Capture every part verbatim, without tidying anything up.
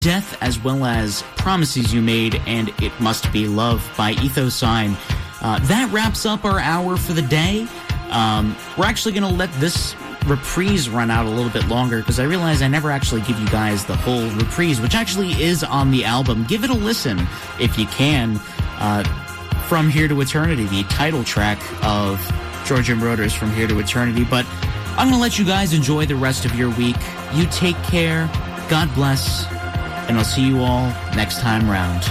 Death, as well as Promises You Made and It Must Be Love by Ethosine. Uh, that wraps up our hour for the day. Um, we're actually going to let this reprise run out a little bit longer because I realize I never actually give you guys the whole reprise, which actually is on the album. Give it a listen if you can. Uh, From Here to Eternity, the title track of Georgia Moroder's From Here to Eternity. But I'm going to let you guys enjoy the rest of your week. You take care. God bless. And I'll see you all next time round.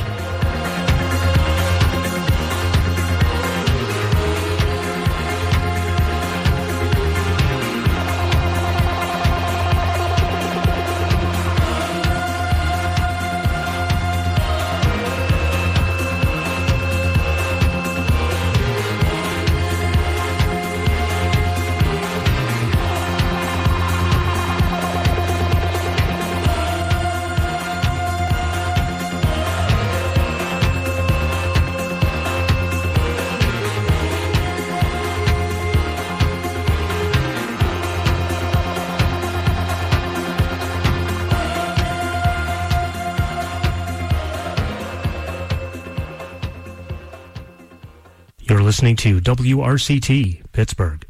Listening to W R C T, Pittsburgh.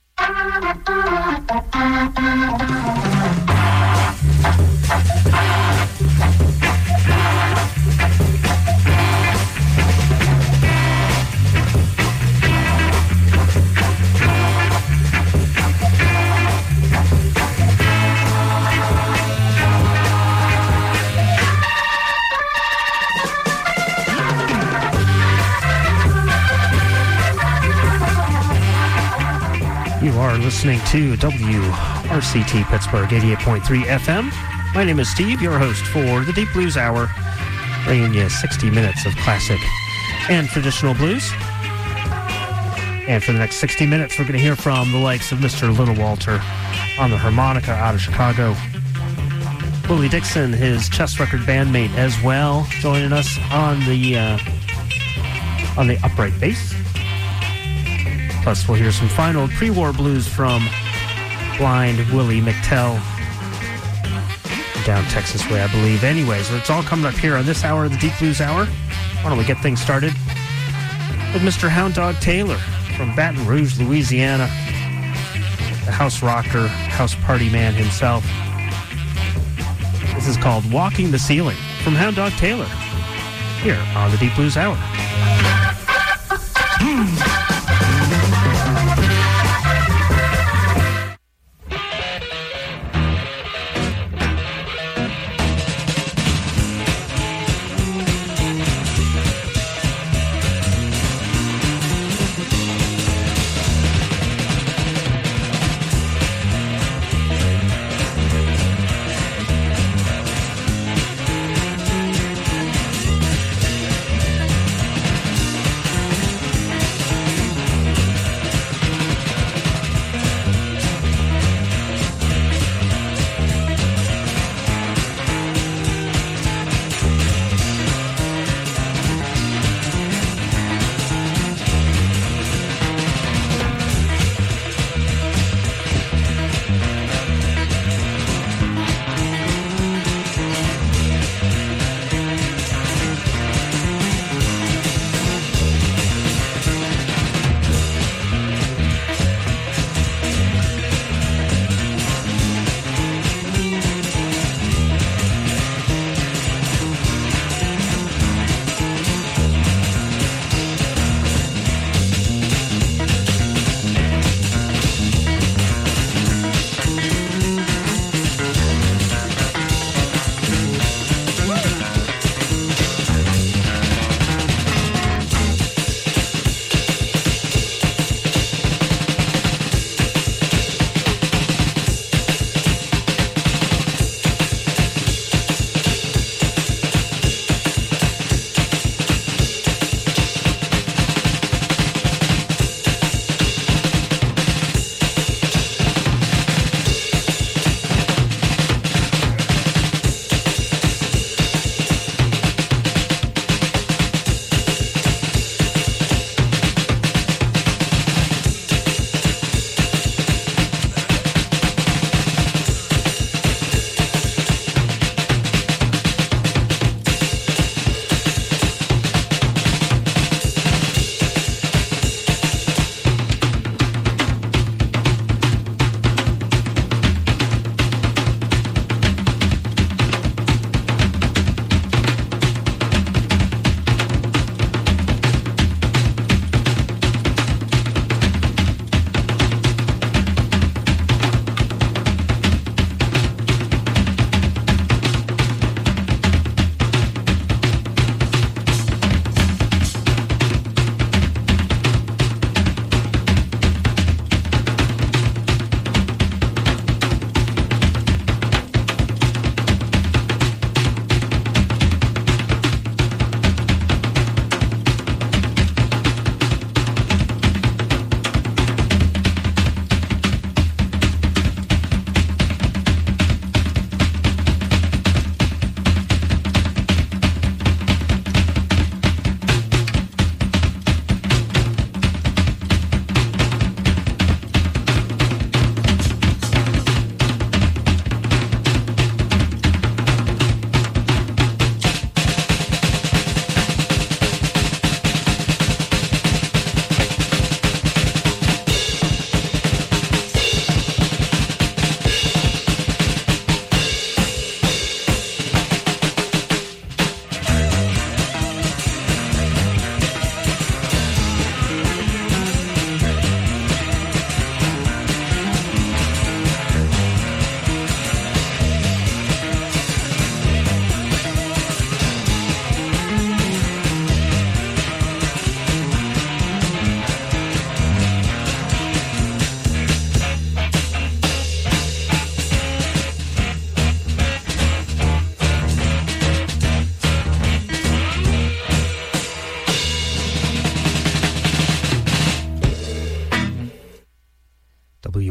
You are listening to W R C T Pittsburgh eighty-eight point three F M. My name is Steve, your host for the Deep Blues Hour, bringing you sixty minutes of classic and traditional blues. And for the next sixty minutes, we're going to hear from the likes of Mister Little Walter on the harmonica out of Chicago. Willie Dixon, his chess record bandmate as well, joining us on the uh, on the upright bass. Plus, we'll hear some fine old pre-war blues from Blind Willie McTell down Texas way, I believe. Anyways, it's all coming up here on this hour of the Deep Blues Hour. Why don't we get things started with Mister Hound Dog Taylor from Baton Rouge, Louisiana, the house rocker, house party man himself. This is called Walking the Ceiling from Hound Dog Taylor here on the Deep Blues Hour.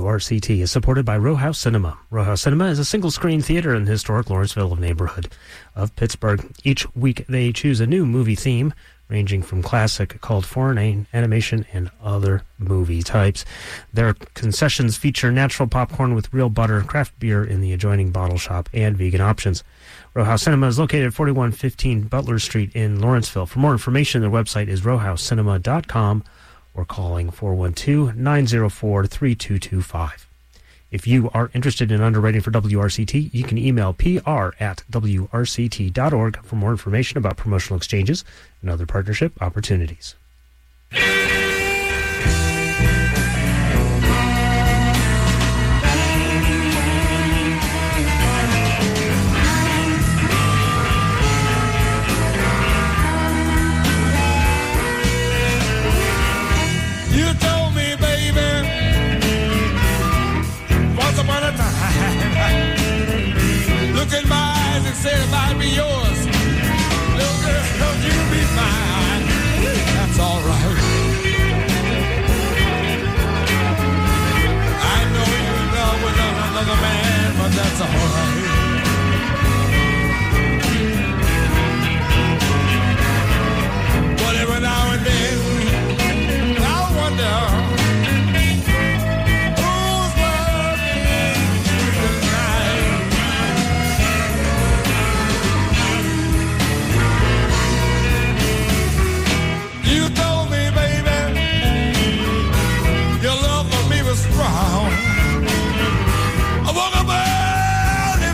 R C T is supported by Row House Cinema. Row House Cinema is a single-screen theater in the historic Lawrenceville neighborhood of Pittsburgh. Each week they choose a new movie theme, ranging from classic cult, foreign animation, and other movie types. Their concessions feature natural popcorn with real butter, craft beer in the adjoining bottle shop, and vegan options. Row House Cinema is located at forty-one fifteen Butler Street in Lawrenceville. For more information, their website is row house cinema dot com or calling four one two, nine zero four, three two two five. If you are interested in underwriting for W R C T, you can email P R at W R C T dot org for more information about promotional exchanges and other partnership opportunities. You told me, baby, once upon a time, look in my eyes and say it might be yours. Little girl, you be mine. That's all right. I know you're in love with another man, but that's all right. But every now and then, I wonder who's working tonight. You told me, baby, your love for me was strong. I woke up early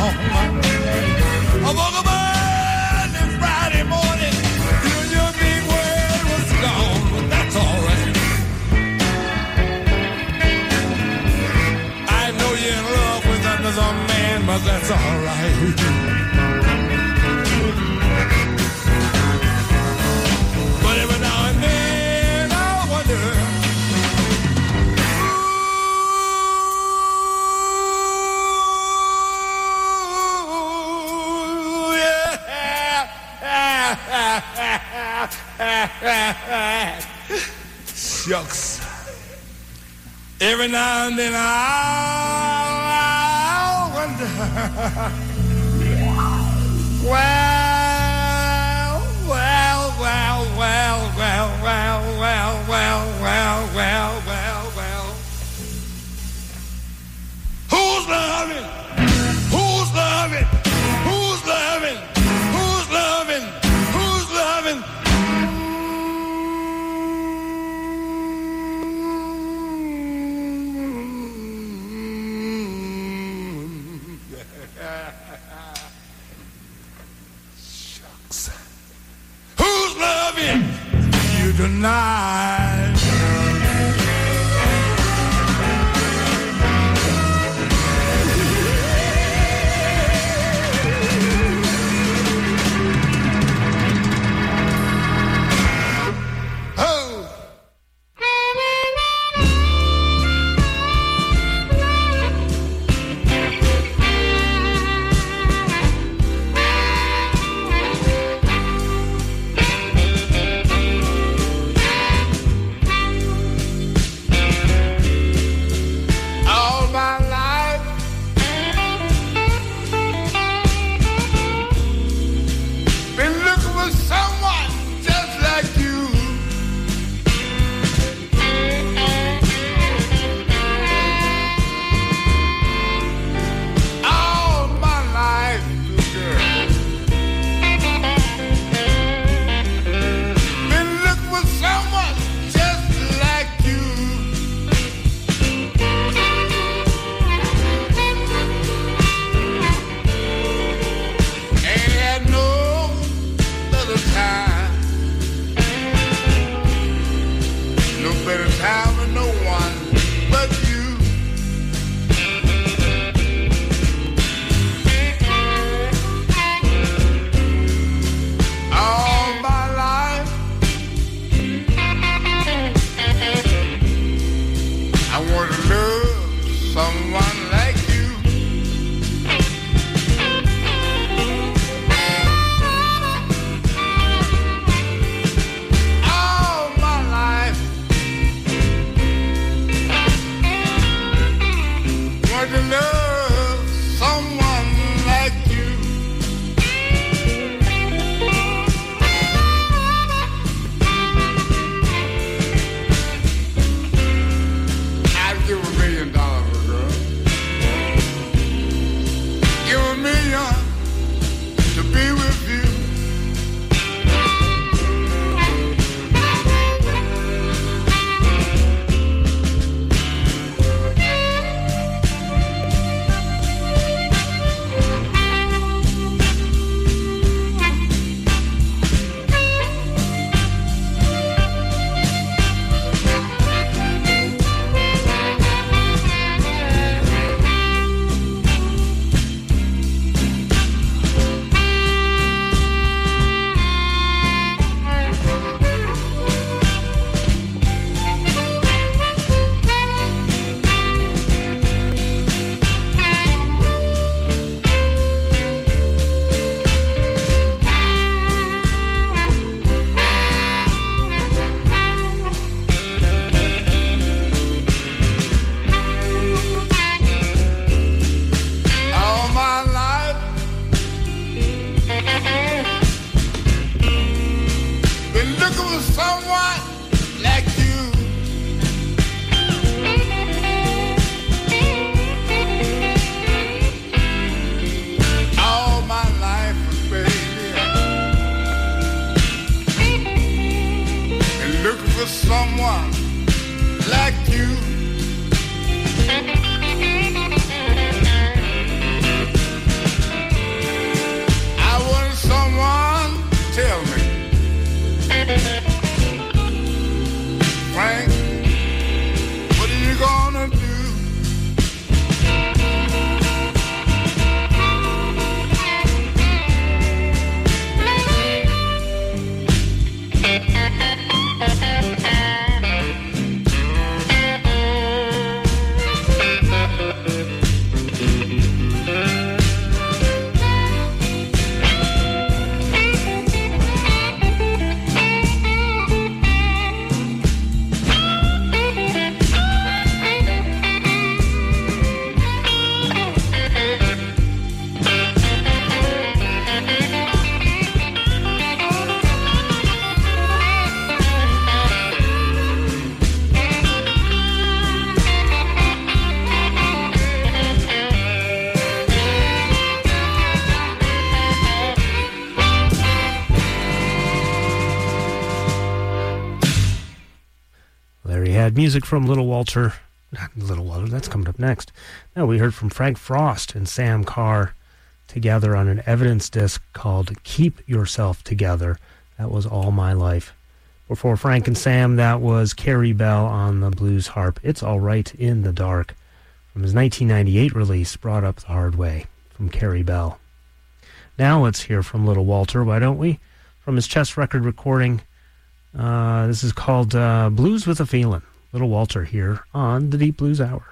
I woke up early Friday morning, till your big word was gone, but that's all right. I know you're in love with another man, but that's all right. But every now and then I wonder, shucks. Every now and then I wonder, well, well, well, well, well, well, well, well, well, well, well, well. Who's loving? Who's loving? Who's loving? Who's loving? Who's loving? had music from Little Walter. Not Little Walter, that's coming up next. No, we heard from Frank Frost and Sam Carr together on an Evidence disc called Keep Yourself Together. That was All My Life. Before Frank and Sam, that was Carrie Bell on the blues harp. It's All Right in the Dark, from his nineteen ninety-eight release, Brought Up the Hard Way, from Carrie Bell. Now let's hear from Little Walter, why don't we? From his chess record recording. Uh, this is called uh, Blues with a Feelin'. Little Walter here on the Deep Blues Hour.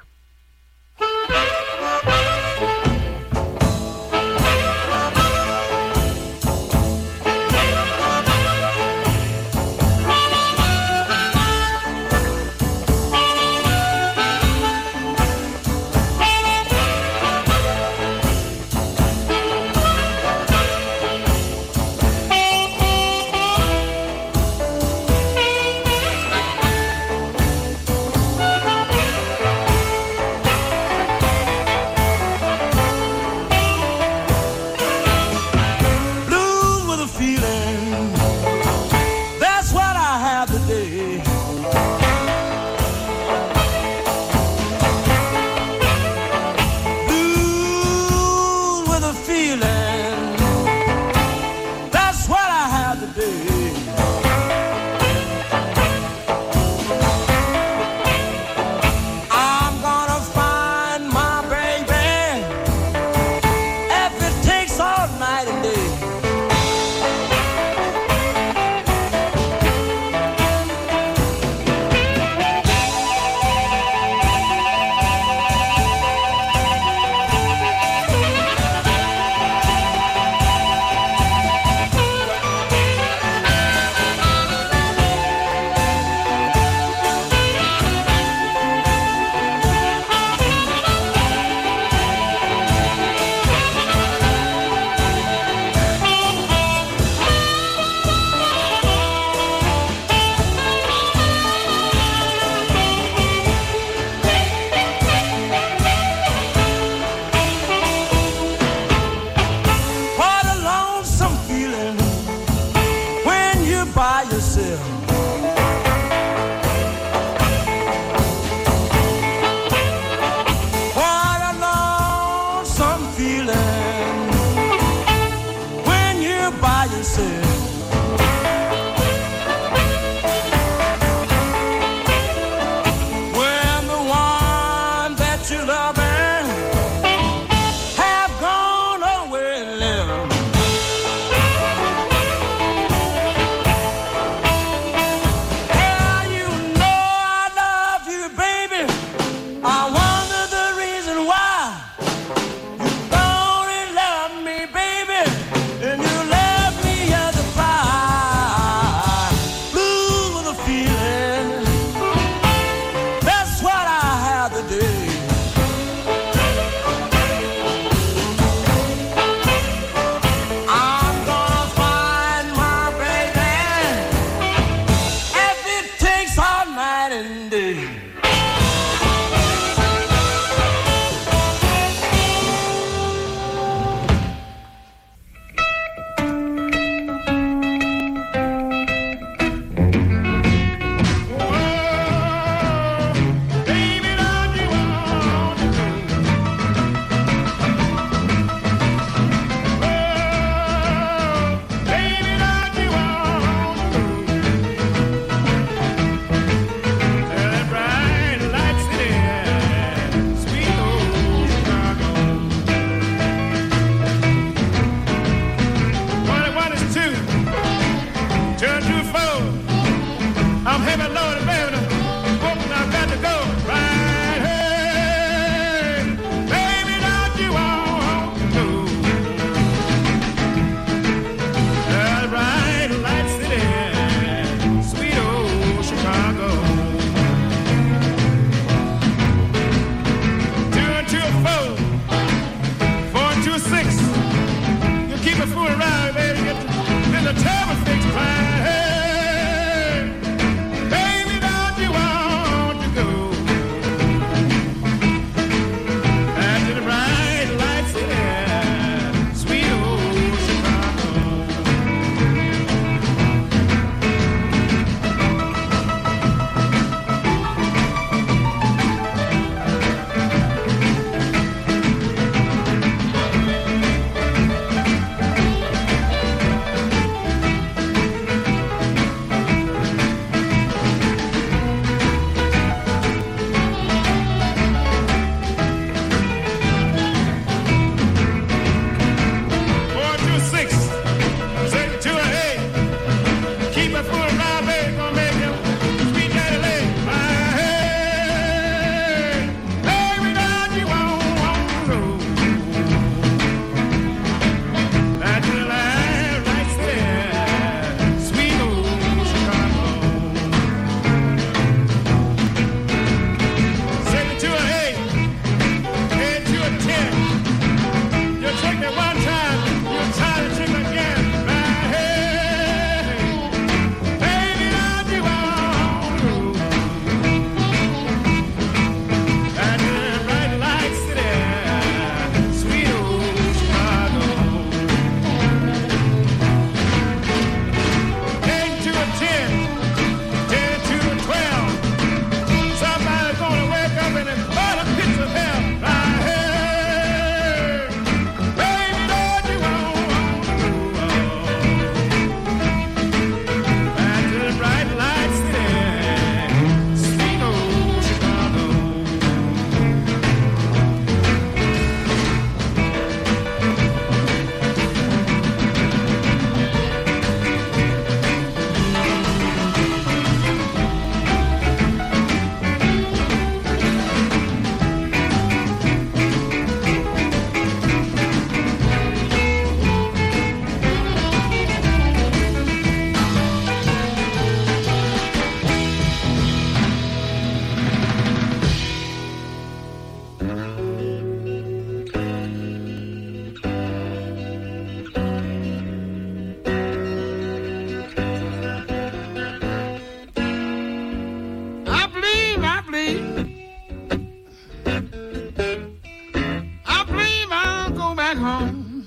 back home.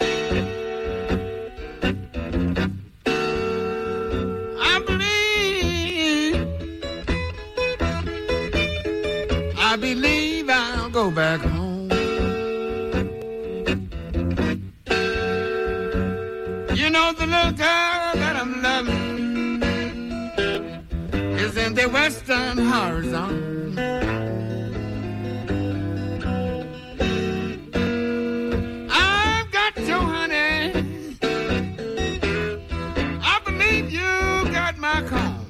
I believe, I believe I'll go back home. You know the little girl that I'm loving is in the western horizon. I've got your honey. I believe you got my comb.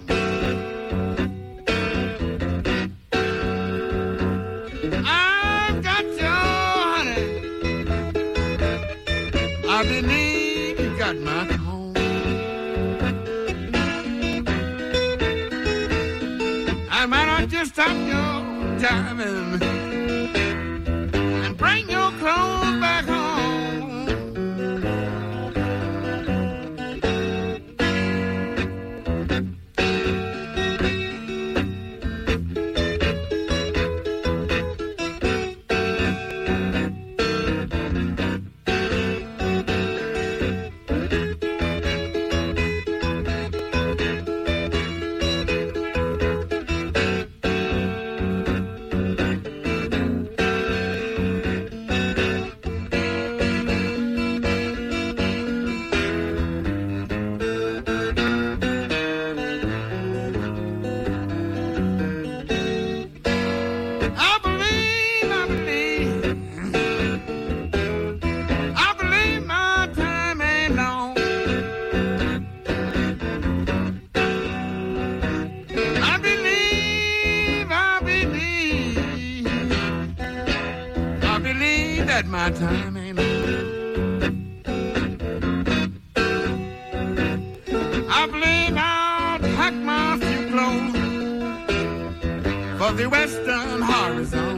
I've got your honey. I believe you got my comb. And why not just stop your driving and bring your clothes back home? My time ain't long. I believe I'll pack my few clothes for the western horizon.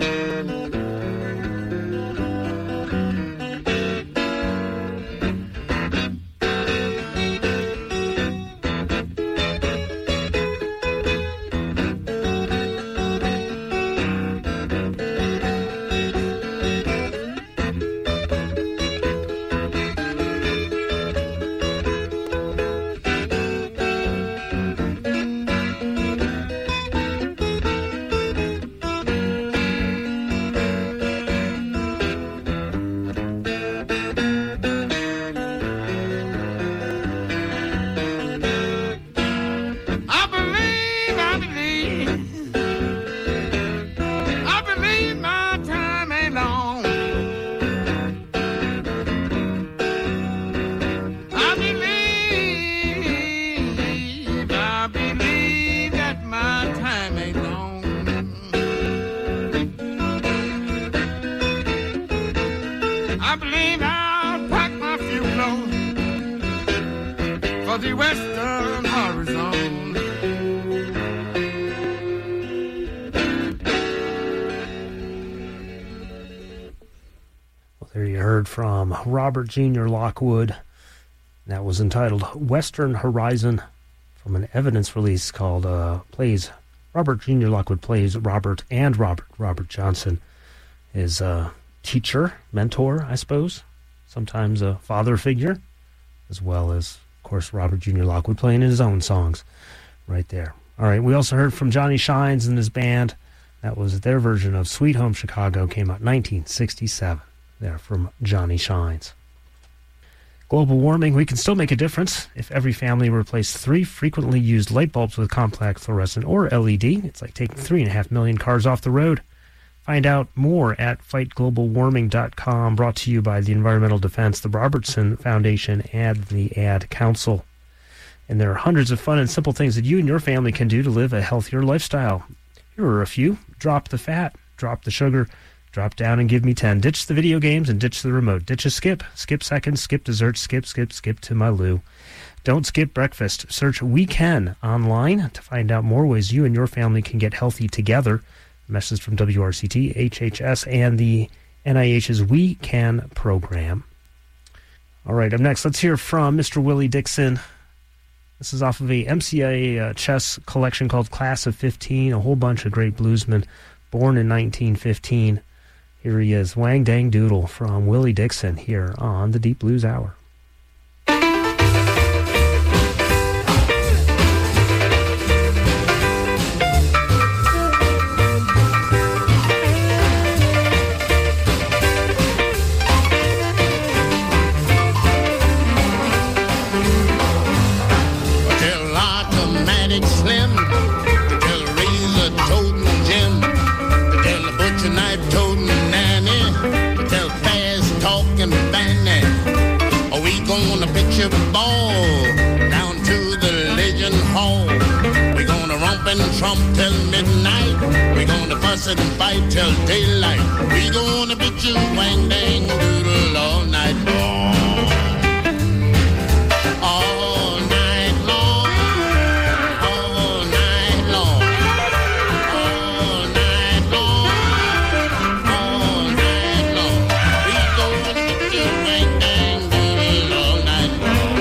The western horizon. Well, there you heard from Robert Junior Lockwood. That was entitled Western Horizon from an evidence release called uh, Plays. Robert Junior Lockwood plays Robert and Robert. Robert Johnson is a teacher, mentor, I suppose, sometimes a father figure, as well as, of course, Robert Junior Lockwood playing his own songs right there. All right, we also heard from Johnny Shines and his band. That was their version of Sweet Home Chicago, came out nineteen sixty-seven. There from Johnny Shines. Global warming, we can still make a difference if every family replaced three frequently used light bulbs with compact fluorescent or L E D. It's like taking three and a half million cars off the road. Find out more at fight global warming dot com, brought to you by the Environmental Defense, the Robertson Foundation, and the Ad Council. And there are hundreds of fun and simple things that you and your family can do to live a healthier lifestyle. Here are a few. Drop the fat, drop the sugar, drop down and give me ten. Ditch the video games and ditch the remote. Ditch a skip. Skip seconds, skip dessert, skip, skip, skip to my loo. Don't skip breakfast. Search We Can online to find out more ways you and your family can get healthy together. A message from W R C T, H H S, and the N I H's We Can program. All right, up next, let's hear from Mister Willie Dixon. This is off of a M C A uh, chess collection called Class of fifteen, a whole bunch of great bluesmen born in nineteen fifteen. Here he is, Wang Dang Doodle from Willie Dixon here on the Deep Blues Hour. Picture ball down to the Legion Hall. We're gonna romp and trump till midnight. We're gonna fuss and fight till daylight. We're gonna beat you wang dang doodle all night long. All night long. All night long. All night long. All night long. We're gonna beat you wang dang doodle all night long.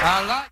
I like.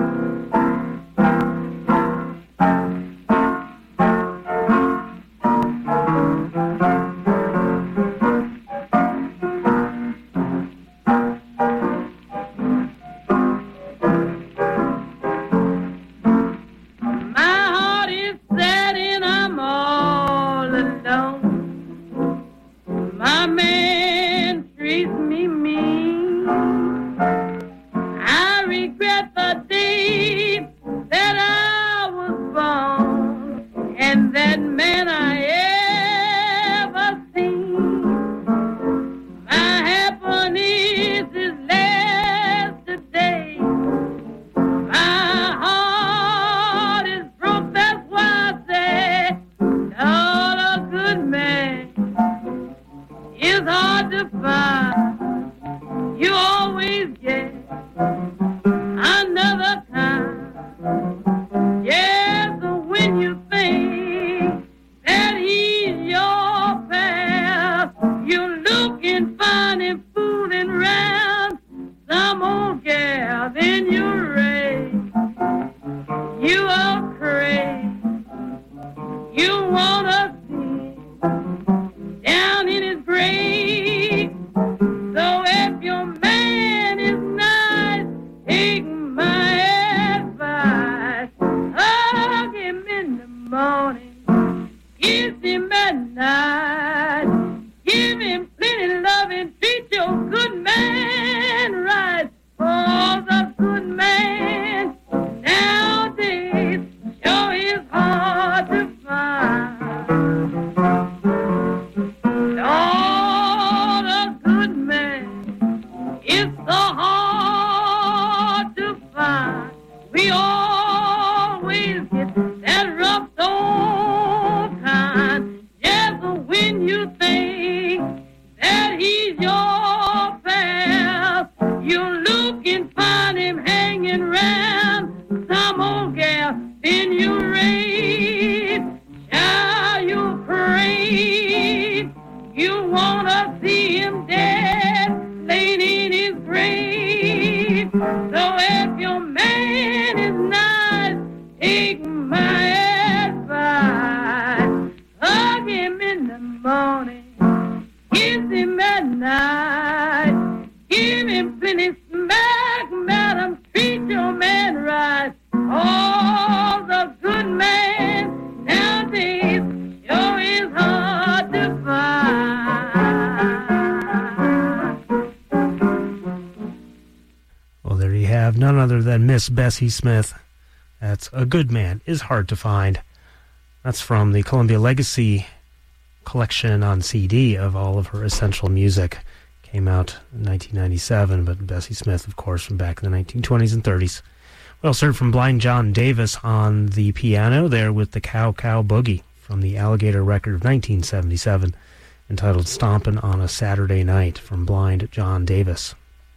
Bessie Smith. That's A Good Man Is Hard to Find. That's from the Columbia Legacy collection on C D of all of her essential music. Came out in nineteen ninety-seven, but Bessie Smith, of course, from back in the nineteen twenties and thirties. We also heard from Blind John Davis on the piano there with the Cow Cow Boogie from the Alligator record of nineteen seventy-seven, entitled Stompin' on a Saturday Night from Blind John Davis.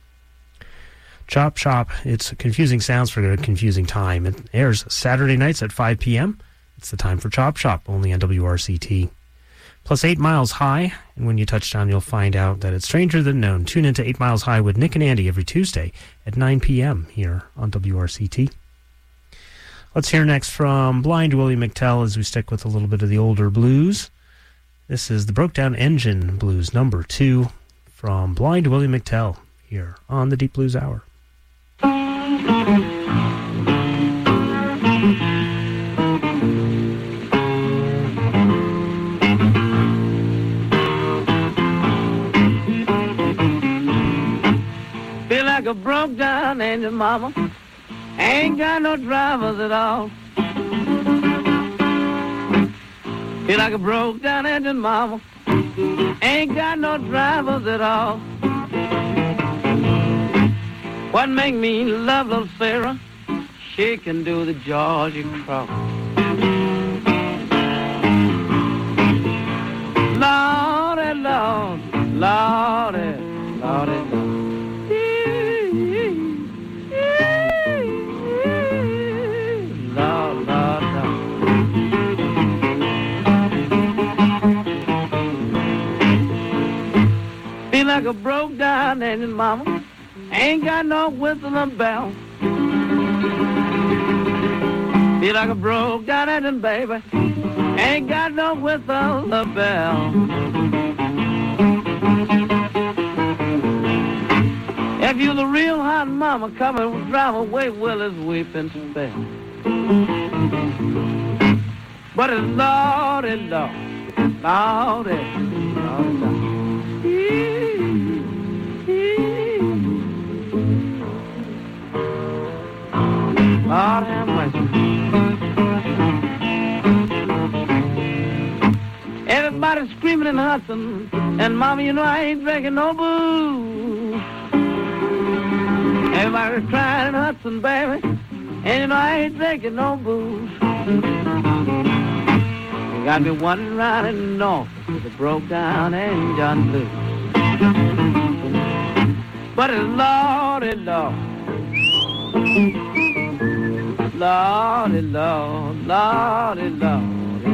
Chop Shop, it's confusing sounds for a confusing time. It airs Saturday nights at five p.m. It's the time for Chop Shop, only on W R C T. Plus eight Miles High, and when you touch down, you'll find out that it's stranger than known. Tune into eight Miles High with Nick and Andy every Tuesday at nine p.m. here on W R C T. Let's hear next from Blind Willie McTell as we stick with a little bit of the older blues. This is the Broke Down Engine Blues number two from Blind Willie McTell here on the Deep Blues Hour. Feel like a broke down engine, mama. Ain't got no drivers at all. Feel like a broke down engine, mama. Ain't got no drivers at all. What make me love little Sarah? She can do the Georgia cross. Lordy, Lord, Lordy, Lordy, Lord. Lord, Lord, Lord. Feel like a broke down engine, mama. Ain't got no whistle or bell. Feel like a broke down engine, baby. Ain't got no whistle or bell. If you're the real hot mama, come and drive away Willie's weeping spell. But it's Lordy, Lord, Lordy, Lordy, Lord. Lord have mercy. Everybody screaming and hustling, and mama, you know I ain't drinking no booze. Everybody's crying and hustling, baby, and you know I ain't drinking no booze. You got me wandering around in the north with a broke down engine blues. But it's Lordy, Lord, Lordy, Lord, Lordy, Lord,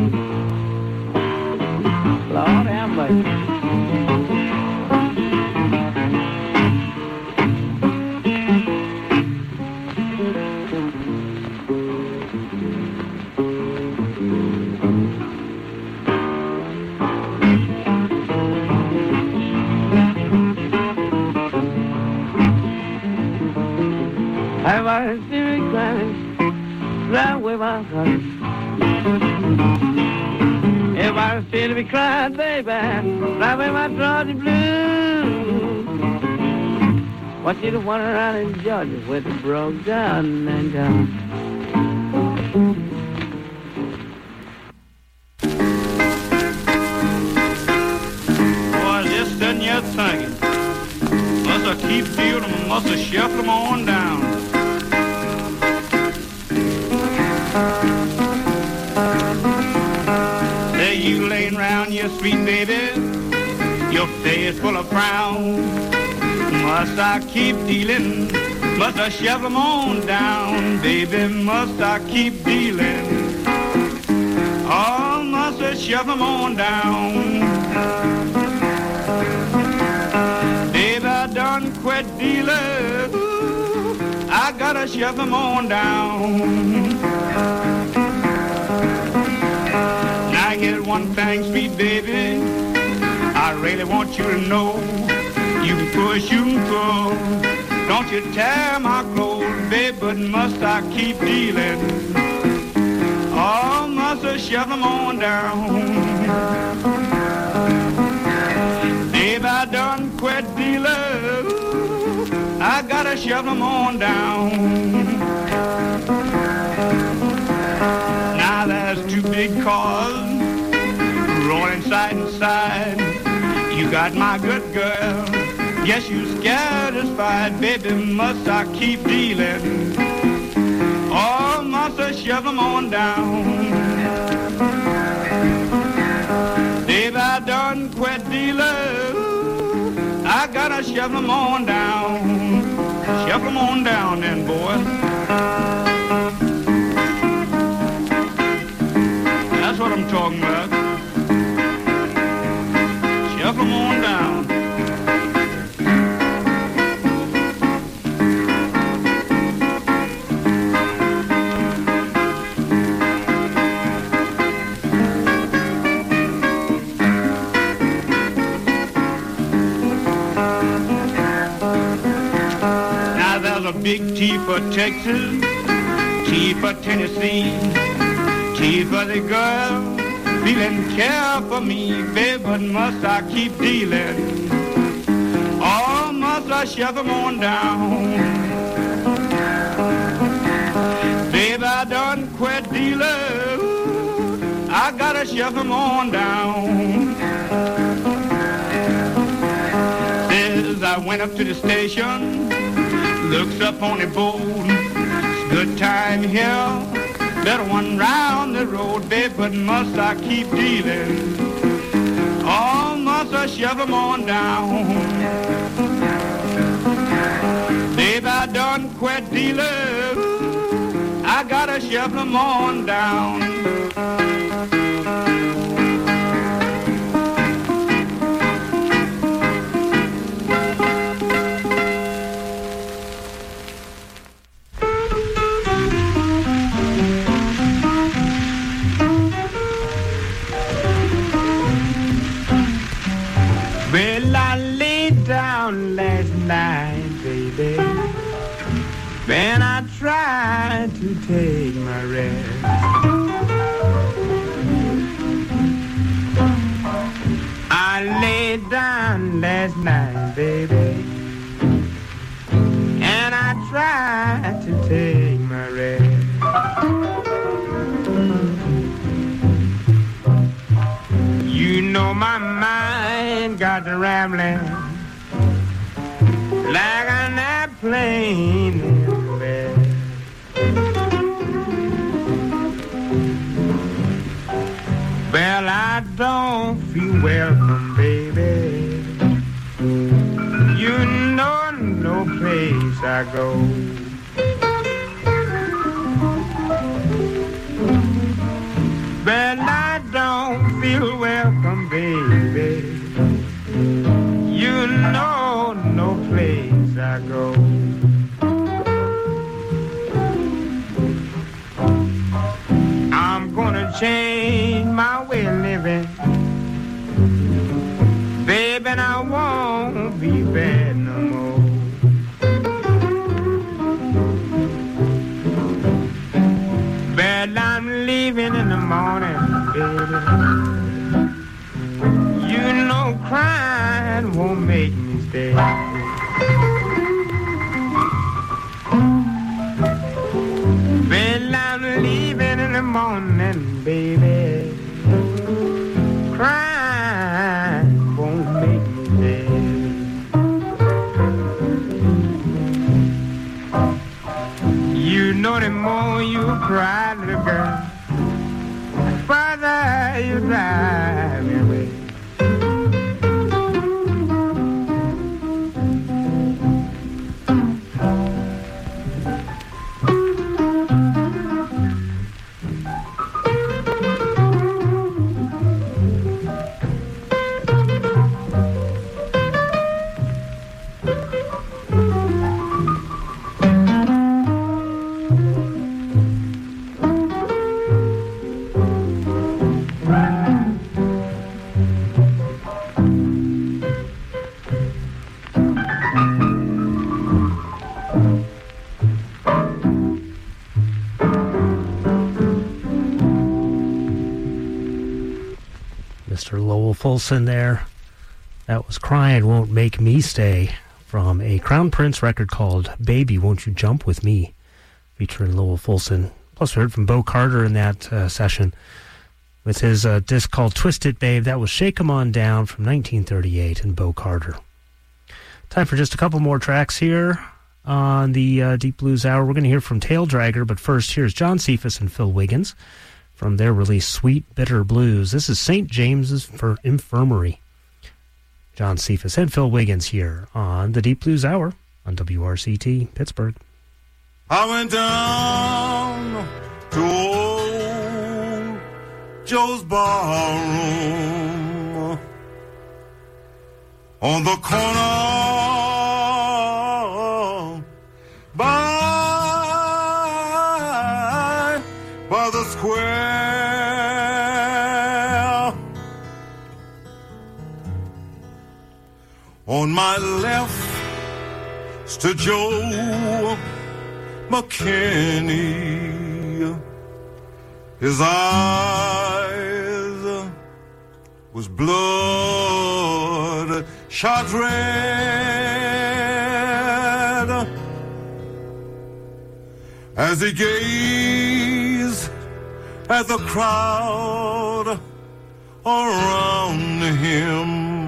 Lord have mercy. Everybody see me crying, drive away my heart. Everybody see me crying, baby, drive away my Georgia blues. Want you to wander around in Georgia with the broke down and down. Boy, just sitting here thinking. Must I keep feeling them, must I shuffle them on down. There you laying around your sweet baby, your face full of frown. Must I keep dealing, must I shuffle them on down. Baby, must I keep dealing, oh, must I shuffle them on down. I done quit dealing, I gotta shove them on down. Now I get one thing, sweet baby, I really want you to know. You can push, you can pull, don't you tear my clothes, baby, but must I keep dealing? Oh, must I shove them on down? Babe, I done quit dealing, I gotta shove them on down. Now there's two big cars rolling side and side. You got my good girl, yes, you satisfied. Baby, must I keep dealing, or must I shove them on down? Babe, I done quit dealing, I gotta shove them on down. Shove them on down then, boy. That's what I'm talking about. Shove them on down. A big T for Texas, T for Tennessee, T for the girl feeling care for me, babe, but must I keep dealing, or must I shove them on down? Babe, I done quit dealing, I gotta shove them on down. As I went up to the station, looks up on the board, it's a good time here, better one round the road, babe, but must I keep dealing, or must I shove them on down? Babe, I done quit dealing, I gotta shove them on down. When I tried to take my rest, I laid down last night, baby, and I tried to take my rest. You know my mind got to rambling like an airplane in the bed. Well, I don't feel welcome, baby. You know no place I go. Well, I don't feel welcome, baby. You know no place I go. I'm gonna change my way of living, baby, and I won't be bad no more. Well, I'm leaving in the morning, baby. You know crying won't make me stay. Well, I'm leaving in the morning, baby. Crying won't make me stay. You know the more you cry, little girl, the farther you drive me away. Mister Lowell Fulson there. That was Crying Won't Make Me Stay from a Crown Prince record called Baby, Won't You Jump With Me, featuring Lowell Fulson. Plus we heard from Bo Carter in that uh, session with his uh, disc called Twist It Babe. That was Shake 'Em On Down from nineteen thirty-eight and Bo Carter. Time for just a couple more tracks here on the uh, Deep Blues Hour. We're going to hear from Tail Dragger, but first here's John Cephas and Phil Wiggins from their release Sweet Bitter Blues. This is Saint James's Infirmary. John Cephas and Phil Wiggins here on the Deep Blues Hour on W R C T Pittsburgh. I went down to old Joe's barroom on the corner by, by the square. On my left stood Joe McKinney. His eyes was blood shot red as he gazed at the crowd around him.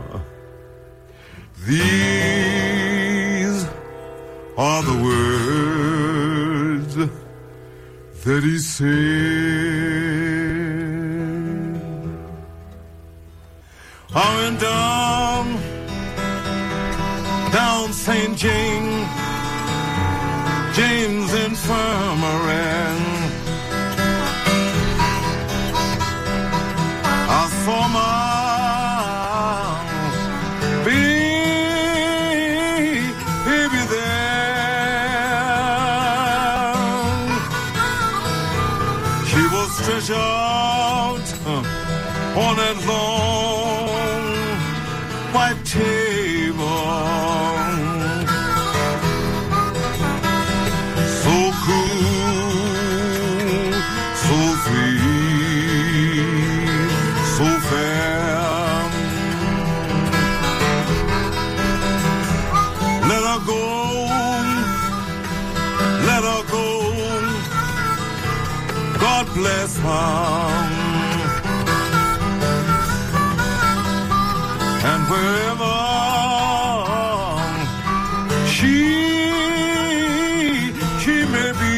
These are the words that he said. I went down, down Saint James, James Infirmary. I saw my out on that long white table. blessed one. And wherever she, she may be,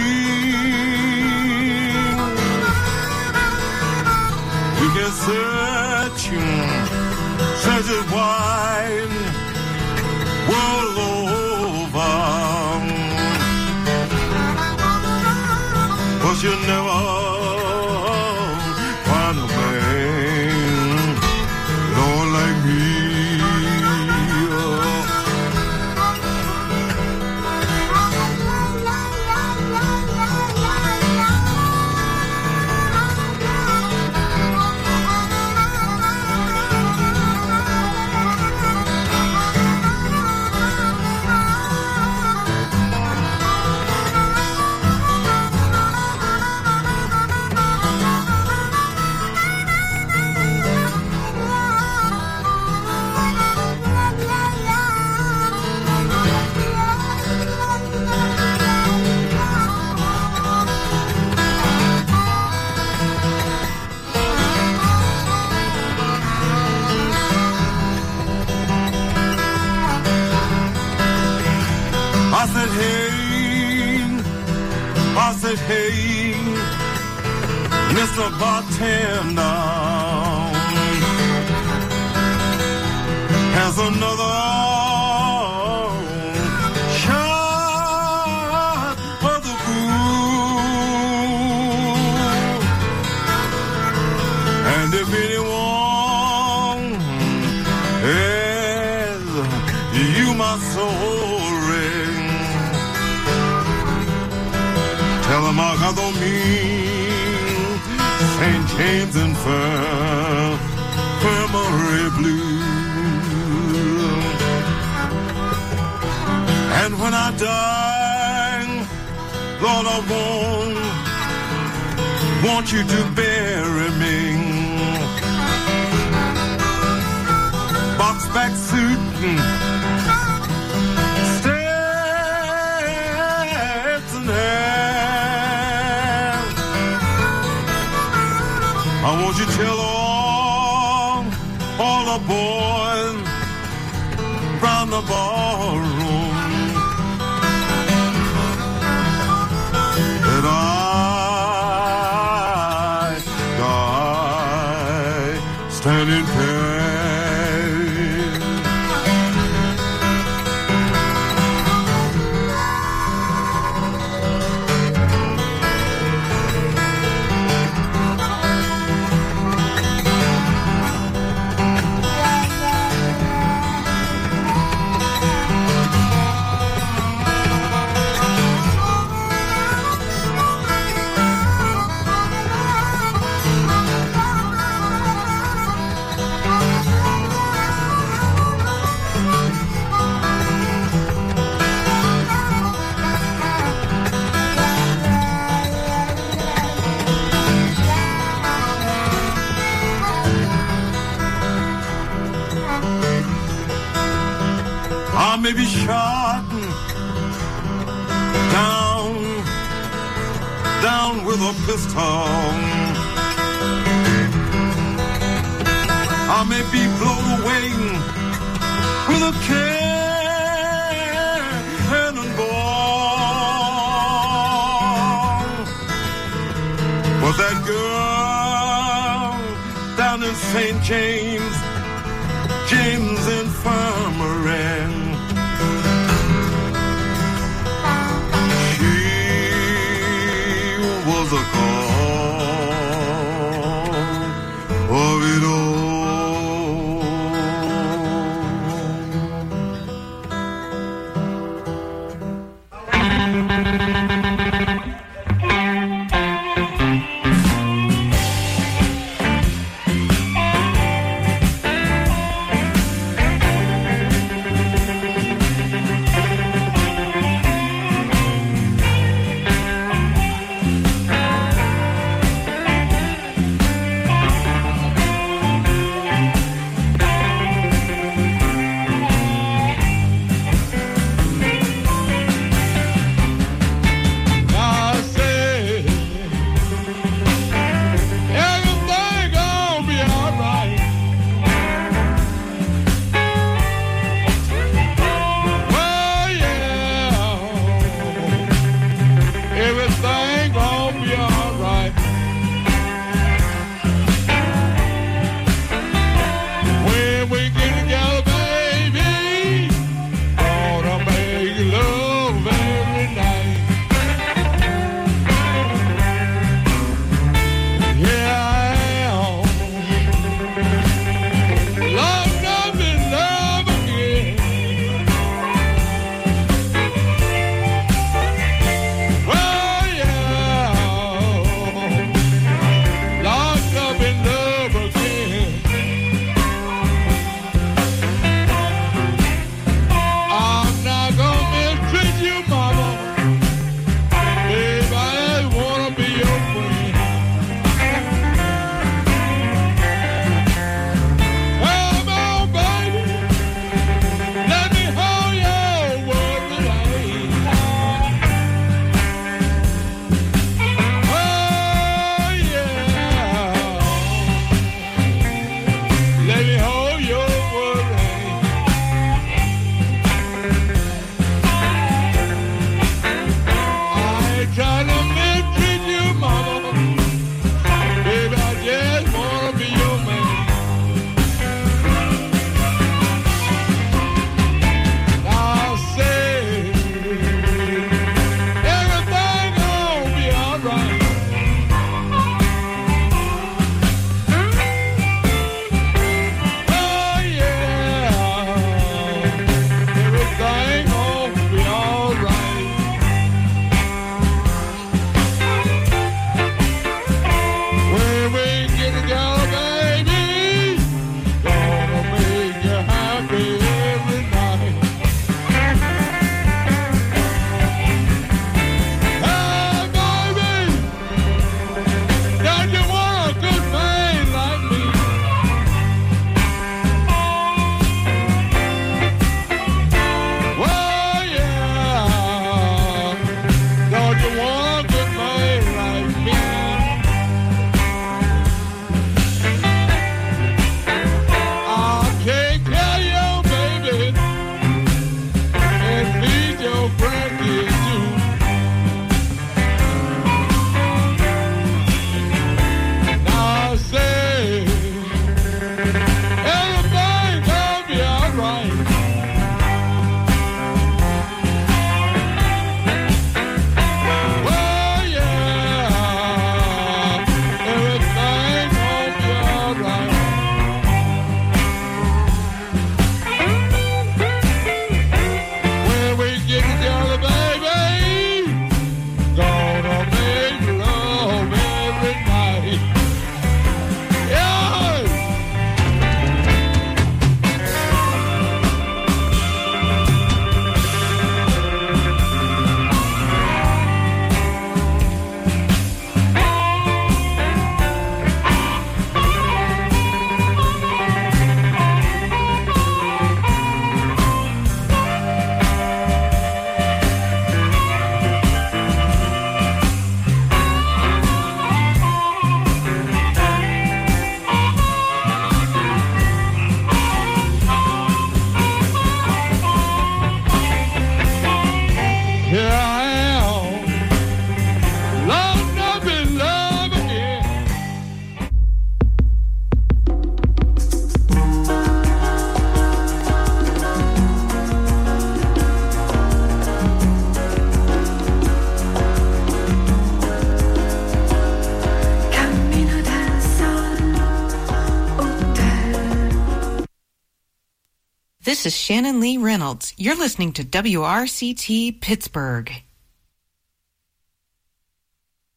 you can search, search it wide, world over, but you'll never find a man, Lord, like me. I said, hey, I said, hey, Mister Bartender, has another shot of the booze. And if anyone asks you my soul ring, tell him I got on me Saint James Infirmary Blues. And when I die, Lord, I want, want you to bury me. Box back suit, Stetson hat. I want you to tell all, all the boys round the ballroom that I die standing pain. I may be shot down, down with a pistol. I may be blown away with a cannonball. But that girl down in Saint James, James Infirmary, was a call of it all. Here I am, locked up in love again. Camino del Sol Hotel. This is Shannon Lee Reynolds. You're listening to W R C T Pittsburgh.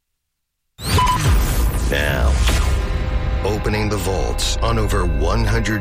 Now, opening the vaults on over one hundred